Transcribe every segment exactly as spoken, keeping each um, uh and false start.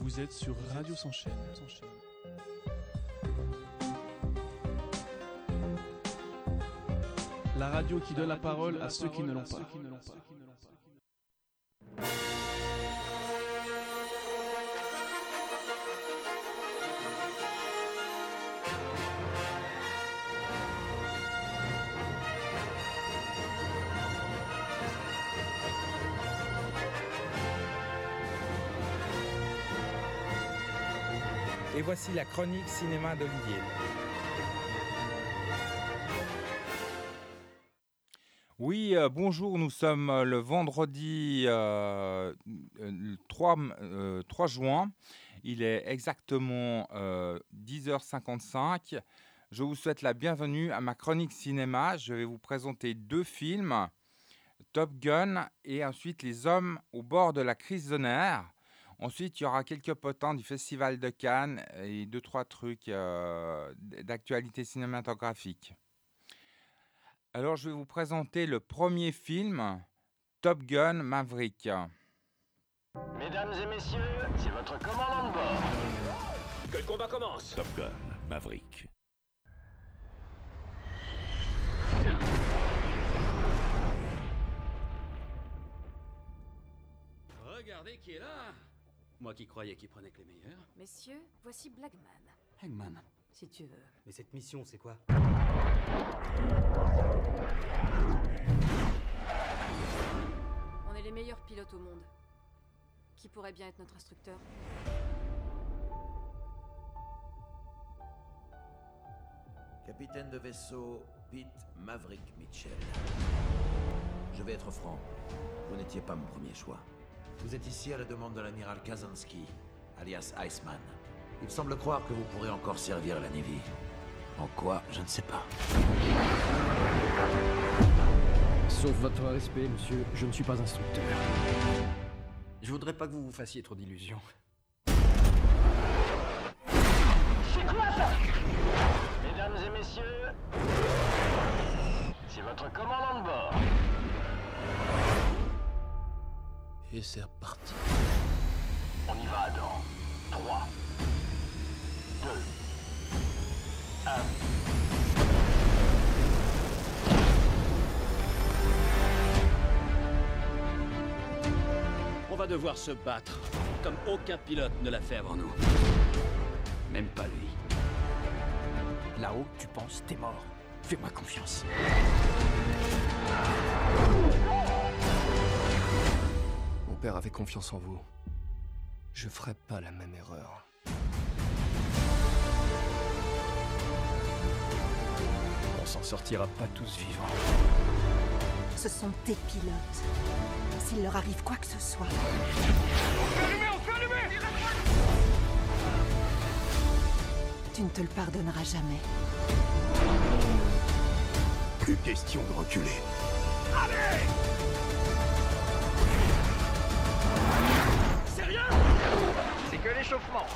Vous êtes sur Radio S'enchaîne. La radio qui donne la parole à ceux qui ne l'ont pas. Et voici la chronique cinéma d'Olivier. Oui, euh, bonjour, nous sommes euh, le vendredi euh, euh, trois, euh, trois juin. Il est exactement euh, dix heures cinquante-cinq. Je vous souhaite la bienvenue à ma chronique cinéma. Je vais vous présenter deux films, Top Gun et ensuite Les Hommes au bord de la crise de nerfs. Ensuite, il y aura quelques potins du Festival de Cannes et deux, trois trucs euh, d'actualité cinématographique. Alors, je vais vous présenter le premier film, Top Gun Maverick. Mesdames et messieurs, c'est votre commandant de bord. Que le combat commence. Top Gun Maverick. Regardez qui est là. Moi qui croyais qu'il prenait que les meilleurs. Messieurs, voici Blackman. Eggman. Si tu veux. Mais cette mission, c'est quoi? On est les meilleurs pilotes au monde. Qui pourrait bien être notre instructeur? Capitaine de vaisseau Pete Maverick Mitchell. Je vais être franc, vous n'étiez pas mon premier choix. Vous êtes ici à la demande de l'amiral Kazansky, alias Iceman. Il semble croire que vous pourrez encore servir la Navy. En quoi, je ne sais pas. Sauf votre respect, monsieur, je ne suis pas instructeur. Je voudrais pas que vous vous fassiez trop d'illusions. C'est quoi ça? Mesdames et messieurs, c'est votre commandant de bord. Et c'est reparti. On y va dans trois, deux, un. On va devoir se battre, comme aucun pilote ne l'a fait avant nous. Même pas lui. Là-haut, tu penses, t'es mort. Fais-moi confiance. Mon père avait confiance en vous. Je ferai pas la même erreur. On s'en sortira pas tous vivants. Ce sont tes pilotes. S'il leur arrive quoi que ce soit... Tu ne te le pardonneras jamais. Plus question de reculer. Allez! Sérieux? C'est que l'échauffement.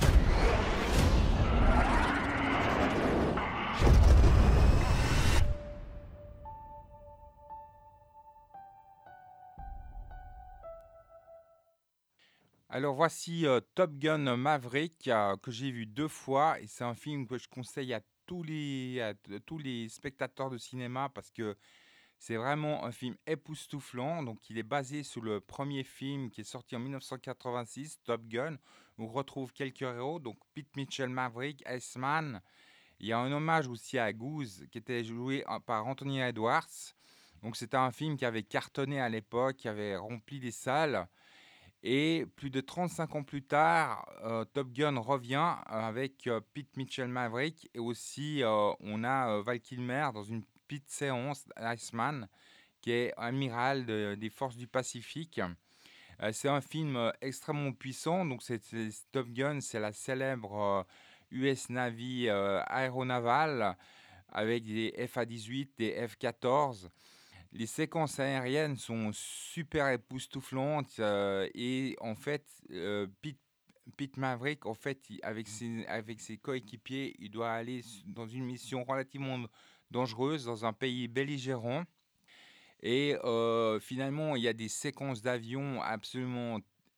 Alors voici euh, Top Gun Maverick euh, que j'ai vu deux fois et c'est un film que je conseille à tous les, à t- tous les spectateurs de cinéma parce que c'est vraiment un film époustouflant. Donc il est basé sur le premier film qui est sorti en dix-neuf cent quatre-vingt-six, Top Gun. On retrouve quelques héros, donc Pete Mitchell Maverick, Iceman. Il y a un hommage aussi à Goose qui était joué euh, par Anthony Edwards. Donc c'était un film qui avait cartonné à l'époque, qui avait rempli les salles. Et plus de trente-cinq ans plus tard, euh, Top Gun revient euh, avec euh, Pete Mitchell Maverick et aussi euh, on a euh, Val Kilmer dans une petite séance Iceman qui est amiral de- des forces du Pacifique. Euh, c'est un film euh, extrêmement puissant, donc c'est, c'est- Top Gun, c'est la célèbre euh, U S Navy euh, aéronavale avec des F A dix-huit, des F quatorze. Les séquences aériennes sont super époustouflantes euh, et en fait, euh, Pete, Pete Maverick, en fait, il- avec ses, avec ses coéquipiers, il doit aller s- dans une mission relativement dangereuse dans un pays belligérant. Et euh, finalement, il y a des séquences d'avion absolument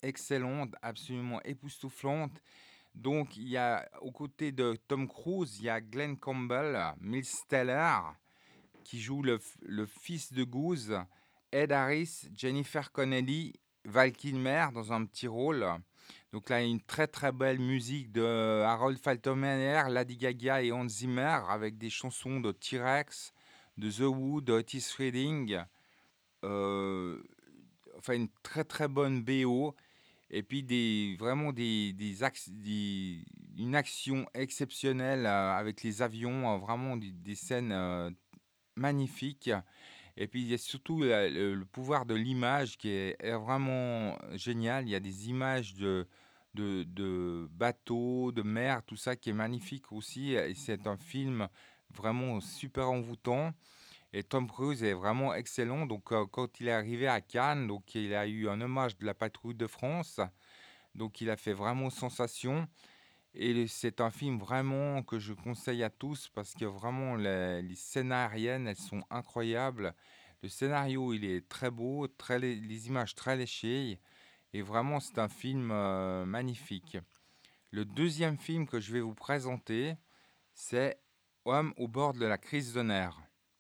excellente, absolument époustouflante. Donc, il y a, aux côtés de Tom Cruise, il y a Glenn Campbell, Miles Teller, qui joue le, le fils de Goose, Ed Harris, Jennifer Connelly, Val Kilmer dans un petit rôle. Donc là, il y a une très très belle musique de Harold Faltermeyer, Lady Gaga et Hans Zimmer, avec des chansons de T-Rex, de The Who, de Otis Redding. Euh, enfin, une très très bonne B O. Et puis des, vraiment des, des, axes, des une action exceptionnelle euh, avec les avions, euh, vraiment des, des scènes euh, magnifiques. Et puis il y a surtout euh, le, le pouvoir de l'image qui est, est vraiment génial. Il y a des images de, de, de bateaux, de mer, tout ça qui est magnifique aussi. Et c'est un film vraiment super envoûtant. Et Tom Cruise est vraiment excellent. Donc, euh, quand il est arrivé à Cannes, donc, il a eu un hommage de la Patrouille de France. Donc, il a fait vraiment sensation. Et c'est un film vraiment que je conseille à tous parce que vraiment, les, les scènes aériennes, elles sont incroyables. Le scénario, il est très beau, très, les images très léchées. Et vraiment, c'est un film euh, magnifique. Le deuxième film que je vais vous présenter, c'est Homme au bord de la crise de nerfs.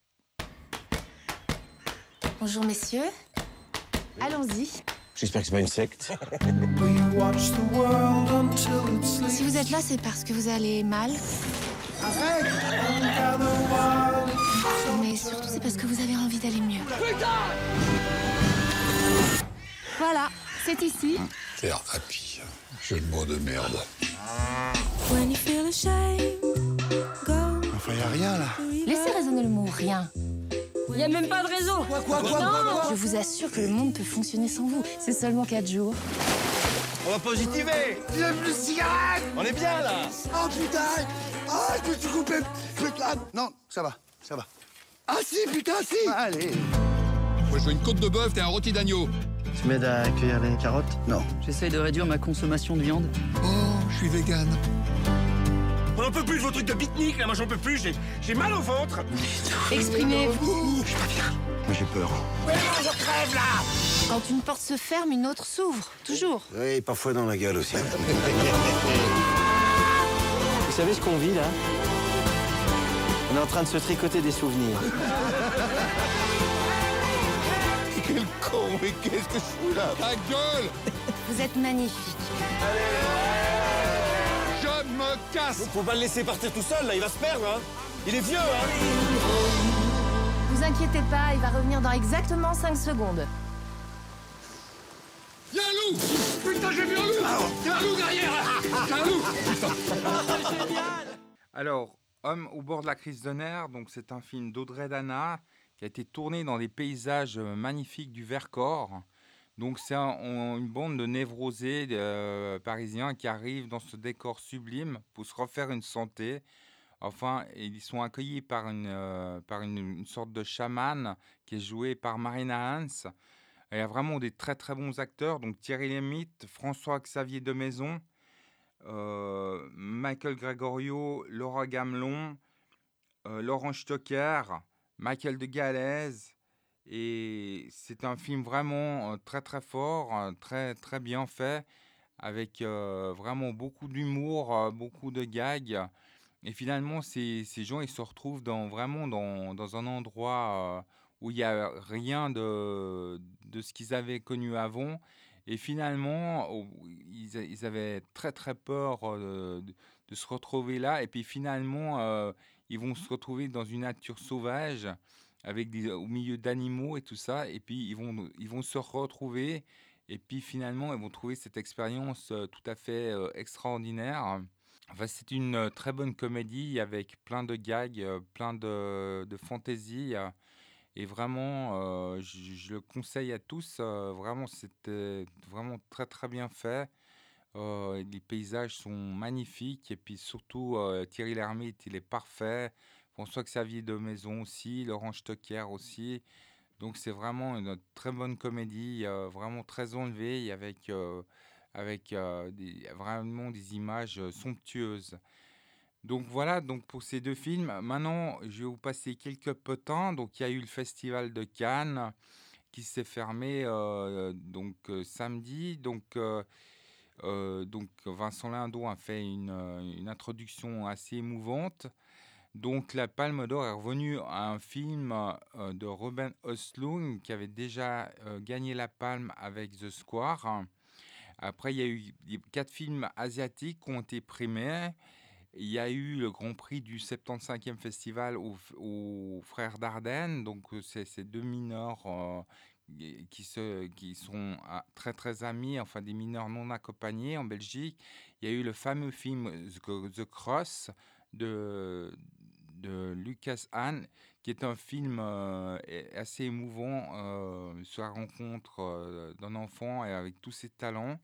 Bonjour messieurs, allons-y. J'espère que c'est pas une secte. Si vous êtes là, c'est parce que vous allez mal. Mais surtout, c'est parce que vous avez envie d'aller mieux. Voilà, c'est ici. Faire happy. Jeu de mots de merde. Enfin, y a rien là. Laissez résonner le mot rien. Il n'y a même pas de réseau. Quoi, quoi, quoi, non. quoi, quoi Je vous assure que le monde peut fonctionner sans vous. C'est seulement quatre jours. On va positiver. Il n'y a plus de cigarettes. On est bien là. Oh putain. Ah, je me suis coupé. Putain. Non, ça va, ça va. Ah si, putain, si. Allez. Moi, je veux une côte de bœuf et un rôti d'agneau. Tu m'aides à cueillir les carottes? Non. J'essaye de réduire ma consommation de viande. Oh, je suis vegan. On n'en peut plus de vos trucs de pique-nique, là, moi j'en peux plus, j'ai, j'ai mal au ventre. Exprimez-vous. Je suis pas bien. Moi j'ai peur. Mais non, je crève là. Quand une porte se ferme, une autre s'ouvre. Toujours. Oui, parfois dans la gueule aussi. Vous savez ce qu'on vit là? On est en train de se tricoter des souvenirs. Quel con, mais qu'est-ce que je fous là? Ta gueule. Vous êtes magnifique. Je me casse. Faut pas le laisser partir tout seul, là, il va se perdre, hein. Il est vieux, hein. Vous inquiétez pas, il va revenir dans exactement cinq secondes. Y'a un loup. Putain, j'ai vu un loup. Y'a un loup derrière. Y'a un loup. Alors, Homme au bord de la crise de nerfs, donc c'est un film d'Audrey Dana qui a été tourné dans des paysages magnifiques du Vercors. Donc c'est un, on, une bande de névrosés euh, parisiens qui arrivent dans ce décor sublime pour se refaire une santé. Enfin, ils sont accueillis par une, euh, par une, une sorte de chaman qui est joué par Marina Hans. Il y a vraiment des très très bons acteurs, donc Thierry Lhermitte, François-Xavier de Maison, euh, Michael Gregorio, Laura Gamelon, euh, Laurent Stocker, Michael de Galès. Et c'est un film vraiment euh, très très fort, euh, très très bien fait, avec euh, vraiment beaucoup d'humour, euh, beaucoup de gags. Et finalement, ces, ces gens, ils se retrouvent dans, vraiment dans, dans un endroit euh, où il n'y a rien de, de ce qu'ils avaient connu avant. Et finalement, oh, ils, ils avaient très très peur euh, de, de se retrouver là. Et puis finalement, euh, ils vont se retrouver dans une nature sauvage, avec des, au milieu d'animaux et tout ça, et puis ils vont, ils vont se retrouver, et puis finalement, ils vont trouver cette expérience euh, tout à fait euh, extraordinaire. Enfin, c'est une euh, très bonne comédie avec plein de gags, euh, plein de, de fantaisie, euh, et vraiment, euh, je, je le conseille à tous. Euh, vraiment, c'était vraiment très très bien fait. Euh, les paysages sont magnifiques, et puis surtout, euh, Thierry Lhermitte, il est parfait. François-Xavier de Maison aussi, Laurent Stocker aussi. Donc c'est vraiment une très bonne comédie, euh, vraiment très enlevée, avec, euh, avec euh, des, vraiment des images somptueuses. Donc voilà, donc pour ces deux films. Maintenant, je vais vous passer quelques potins. Donc il y a eu le Festival de Cannes qui s'est fermé euh, donc euh, samedi. Donc, euh, euh, donc Vincent Lindon a fait une, une introduction assez émouvante. Donc la Palme d'Or est revenue à un film euh, de Ruben Östlund qui avait déjà euh, gagné la Palme avec The Square. Après, il y a eu quatre films asiatiques qui ont été primés. Il y a eu le Grand Prix du soixante-quinzième Festival aux, aux Frères Dardenne. Donc, c'est ces deux mineurs euh, qui, se, qui sont ah, très, très amis, enfin des mineurs non accompagnés en Belgique. Il y a eu le fameux film The, The Cross de, de Lucas Hahn, qui est un film euh, assez émouvant euh, sur la rencontre euh, d'un enfant et avec tous ses talents.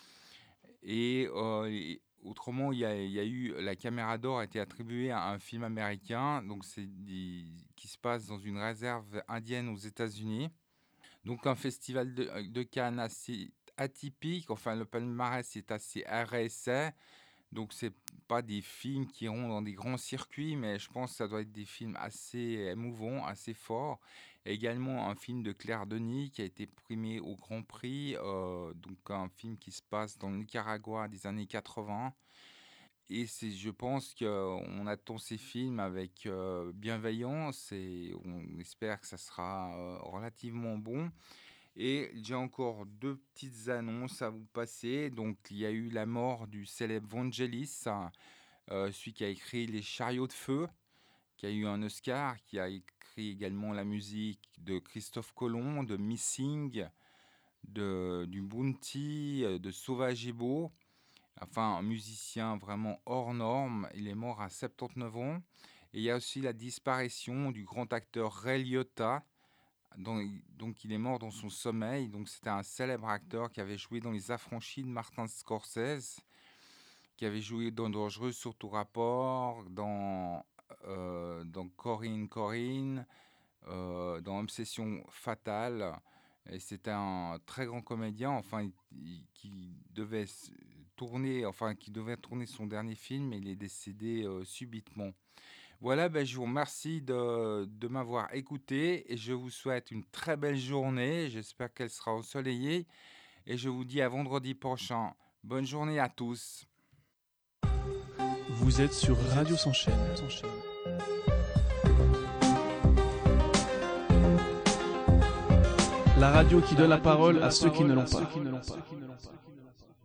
Et, euh, et autrement, il y, a, il y a eu la Caméra d'Or a été attribuée à un film américain, donc c'est des, qui se passe dans une réserve indienne aux États-Unis. Donc un festival de, de Cannes assez atypique. Enfin, le palmarès est assez rsa. Donc c'est pas des films qui iront dans des grands circuits, mais je pense que ça doit être des films assez émouvants, assez forts. Et également un film de Claire Denis qui a été primé au Grand Prix, euh, donc un film qui se passe dans le Nicaragua des années quatre-vingts. Et c'est, je pense qu'on attend ces films avec euh, bienveillance et on espère que ça sera euh, relativement bon. Et j'ai encore deux petites annonces à vous passer. Donc, il y a eu la mort du célèbre Vangelis, euh, celui qui a écrit Les Chariots de Feu, qui a eu un Oscar, qui a écrit également la musique de Christophe Colomb, de Missing, de, du Bounty, de Sauvage et Beau. Enfin, un musicien vraiment hors norme. Il est mort à soixante-dix-neuf ans. Et il y a aussi la disparition du grand acteur Ray Liotta. Donc, donc il est mort dans son sommeil. Donc c'était un célèbre acteur qui avait joué dans Les Affranchis de Martin Scorsese, qui avait joué dans Dangereux sur tout rapport, dans, euh, dans Corinne Corinne, euh, dans Obsession fatale. Et c'était un très grand comédien, enfin il, qui devait tourner, enfin qui devait tourner son dernier film, et il est décédé euh, subitement. Voilà, ben, je vous remercie de, de m'avoir écouté et je vous souhaite une très belle journée. J'espère qu'elle sera ensoleillée et je vous dis à vendredi prochain. Bonne journée à tous. Vous êtes sur Radio S'enchaîne. La radio qui donne la parole à ceux qui ne l'ont pas.